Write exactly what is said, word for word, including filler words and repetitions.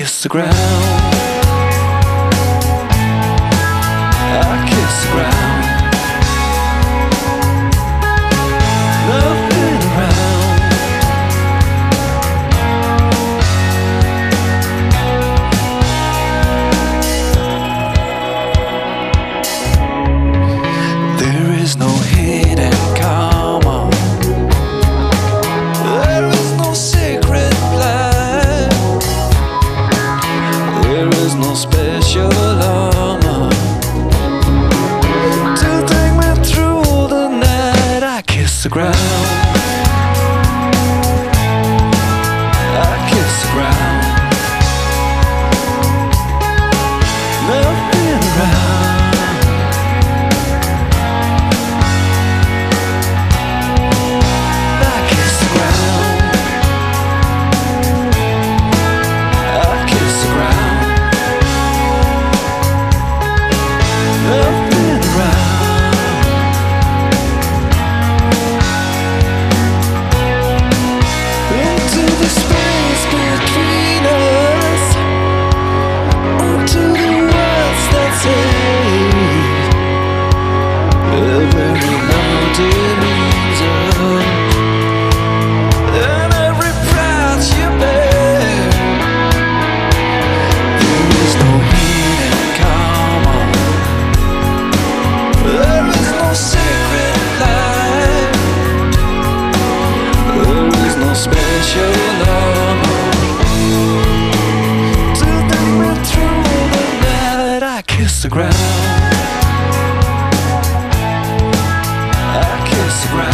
kiss the ground. I kiss the ground. Nothing around. There is no hidden karma. There is no secret plan. There is no special armor to take me through the night. I kiss the ground. I kiss the ground. Nothing around. I kiss the ground. I kiss the ground. Nothing around. Into the space between us, onto the words that say a very mountain reason, and every price you bear. There is no hidden karma. There is no secret life. There is no special armor to take me through the night. I kiss the ground. I kiss the ground.